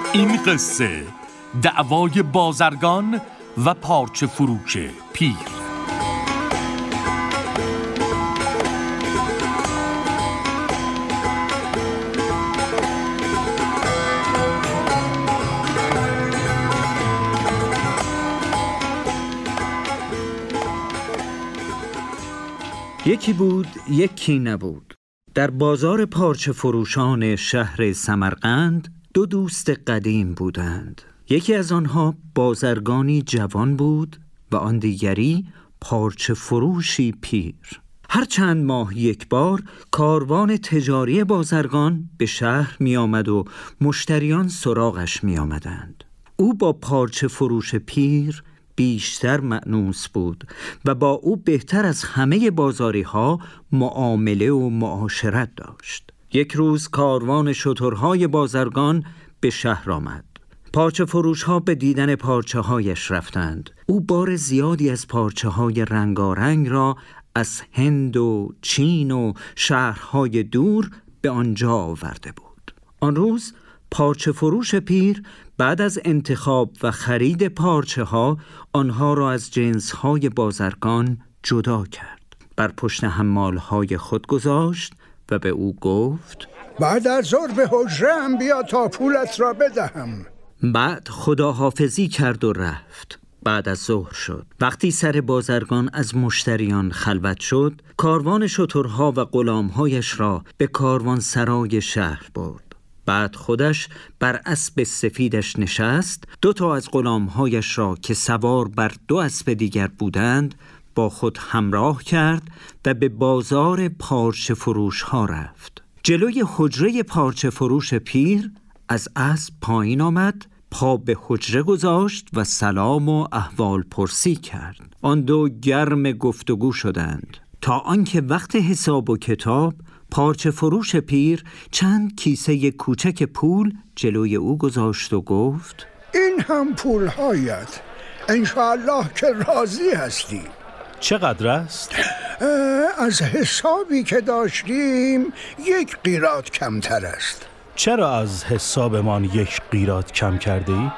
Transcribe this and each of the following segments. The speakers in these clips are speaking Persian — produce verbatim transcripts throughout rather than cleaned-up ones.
این قصه دعوای بازرگان و پارچه فروش پیر. یکی بود یکی نبود. در بازار پارچه فروشان شهر سمرقند دو دوست قدیم بودند. یکی از آنها بازرگانی جوان بود و آن دیگری پارچه فروشی پیر. هر چند ماه یک بار کاروان تجاری بازرگان به شهر می آمد و مشتریان سراغش می آمدند. او با پارچه فروش پیر بیشتر مأنوس بود و با او بهتر از همه بازاری ها معامله و معاشرت داشت. یک روز کاروان شترهای بازرگان به شهر آمد. پارچه فروش ها به دیدن پارچه هایش رفتند. او بار زیادی از پارچه های رنگارنگ را از هند و چین و شهرهای دور به آنجا آورده بود. آن روز پارچه فروش پیر بعد از انتخاب و خرید پارچه ها آنها را از جنس های بازرگان جدا کرد. بر پشت حمال های خود گذاشت و به او گفت: بعد از ظهر به حجره‌ام بیا تا پولت را بدهم. بعد خداحافظی کرد و رفت. بعد از ظهر شد. وقتی سر بازرگان از مشتریان خلوت شد، کاروان شترها و غلامهایش را به کاروان سرای شهر برد. بعد خودش بر اسب سفیدش نشست، دو تا از غلامهایش را که سوار بر دو اسب دیگر بودند با خود همراه کرد و به بازار پارچه فروش ها رفت. جلوی حجره پارچه فروش پیر از اسب پایین آمد، پا به حجره گذاشت و سلام و احوال پرسی کرد. آن دو گرم گفتگو شدند تا آنکه وقت حساب و کتاب پارچه فروش پیر چند کیسه کوچک پول جلوی او گذاشت و گفت: این هم پولهایت، انشاءالله که راضی هستی. چقدر است؟ از حسابی که داشتیم یک قیراط کمتر است. چرا از حسابمان یک قیراط کم کرده ای؟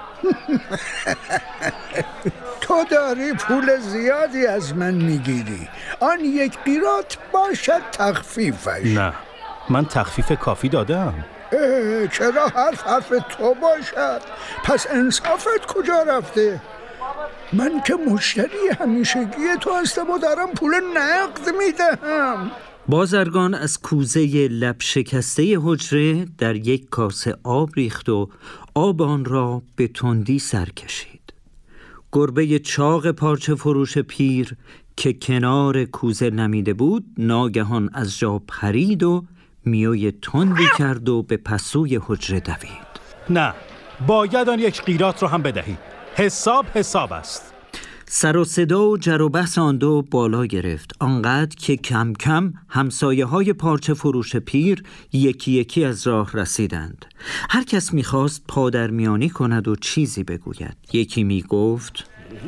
تو داری پول زیادی از من میگیری، آن یک قیراط باشد تخفیفش. نه، من تخفیف کافی دادم. چرا حرف حرف تو باشد؟ پس انصافت کجا رفته؟ من که مشتری همیشگی تو هستم و دارم پول نقد میدهم. بازرگان از کوزه لب شکسته حجره در یک کاسه آب ریخت و آب آن را به تندی سر کشید. گربه چاق پارچه فروش پیر که کنار کوزه نمیده بود ناگهان از جا پرید و میوی تندی کرد و به پسوی حجره دوید. نه، باید آن یک قیراط رو هم بدهی. حساب حساب است. سر و صدا و جر و بحث آن دو بالا گرفت، آنقدر که کم کم همسایه های پارچه فروش پیر یکی یکی از راه رسیدند. هر کس میخواست پادرمیانی کند و چیزی بگوید. یکی میگفت: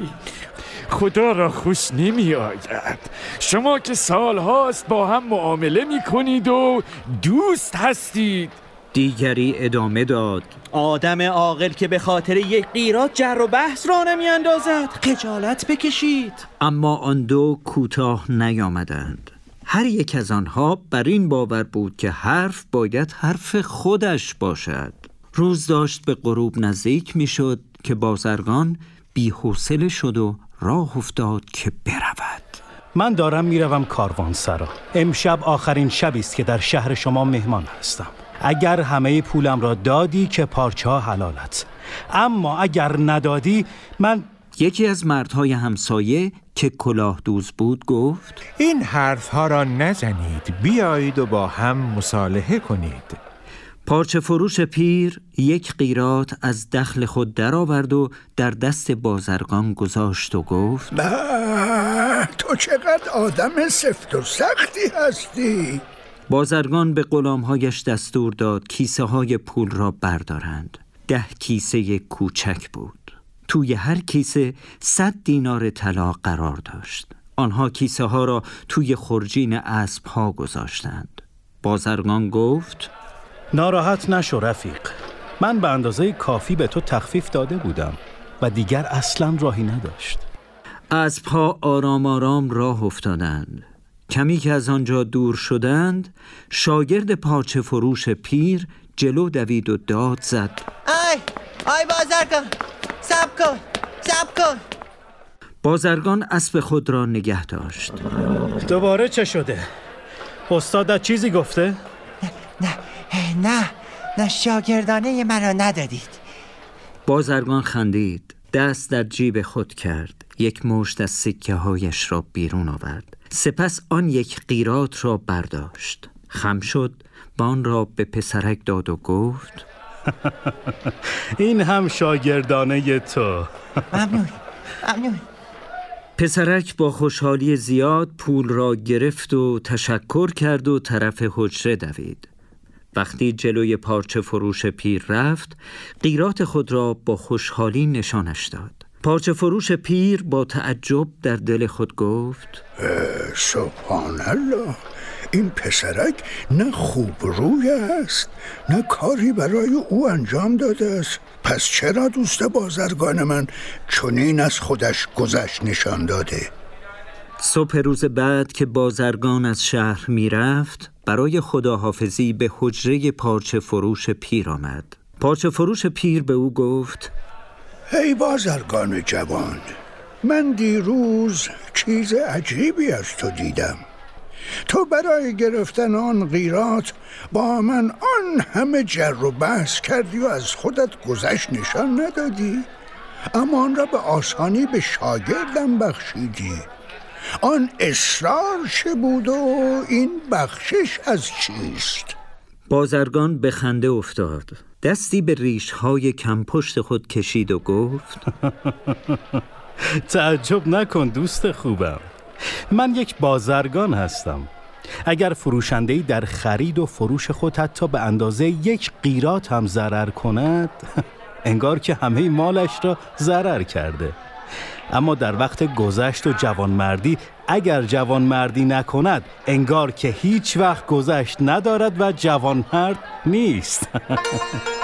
خدا را خوش نمی آید، شما که سال هاست با هم معامله می کنید و دوست هستید. دیگری ادامه داد: آدم عاقل که به خاطر یک قیراط جر و بحث را نمی اندازد، خجالت بکشید. اما آن دو کوتاه نیامدند. هر یک از آنها بر این باور بود که حرف باید حرف خودش باشد. روز داشت به غروب نزدیک می شد که بازرگان بی‌حوصله شد و راه افتاد که برود. من دارم میروم کاروان سرا. امشب آخرین شبی است که در شهر شما مهمان هستم. اگر همه پولم را دادی که پارچه ها حلالت، اما اگر ندادی من... یکی از مردهای همسایه که کلاه دوز بود گفت: این حرف ها را نزنید، بیایید و با هم مصالحه کنید. پارچه فروش پیر یک قیراط از دخل خود درآورد و در دست بازرگان گذاشت و گفت: به، تو چقدر آدم سفت و سختی هستی. بازرگان به غلامهایش دستور داد کیسه های پول را بردارند. ده کیسه کوچک بود. توی هر کیسه صد دینار طلا قرار داشت. آنها کیسه ها را توی خرجین اسب ها گذاشتند. بازرگان گفت: ناراحت نشو رفیق، من به اندازه کافی به تو تخفیف داده بودم و دیگر اصلا راهی نداشت. از پا آرام آرام راه افتادند. کمی که از آنجا دور شدند، شاگرد پارچه فروش پیر جلو دوید و داد زد: آی آی بازرگان، صبر کن صبر کن. بازرگان اسب خود را نگه داشت. دوباره چه شده؟ استادت چیزی گفته؟ نه نه نه شاگردانه مرا ندادید. بازرگان خندید، دست در جیب خود کرد، یک مشت از سکه هایش را بیرون آورد، سپس آن یک قیراط را برداشت، خم شد، آن را به پسرک داد و گفت: این هم شاگردانه تو. ممنون ممنون. پسرک با خوشحالی زیاد پول را گرفت و تشکر کرد و طرف حجره دوید. وقتی جلوی پارچه فروش پیر رفت، قیراط خود را با خوشحالی نشانش داد. پارچه فروش پیر با تعجب در دل خود گفت: سبحان الله، این پسرک نه خوب روی است نه کاری برای او انجام داده است. پس چرا دوست بازرگان من چنین از خودش گذشت نشان داده؟ صبح روز بعد که بازرگان از شهر می رفت، برای خداحافظی به حجره پارچه فروش پیر آمد. پارچه فروش پیر به او گفت: ای بازرگان جوان، من دیروز چیز عجیبی از تو دیدم. تو برای گرفتن آن قیراط با من آن همه جر و بحث کردی و از خودت گذشت نشان ندادی، اما آن را به آسانی به شاگردم بخشیدی. آن اصرار چه بود و این بخشش از چیست؟ بازرگان به خنده افتاد، دستی به ریش‌های کمپشت خود کشید و گفت: تعجب نکن دوست خوبم، من یک بازرگان هستم. اگر فروشنده‌ای در خرید و فروش خود حتی به اندازه یک قیراط هم ضرر کند، انگار که همه مالش را ضرر کرده. اما در وقت گذشت و جوانمردی اگر جوانمردی نکند، انگار که هیچ وقت گذشت ندارد و جوانمرد نیست.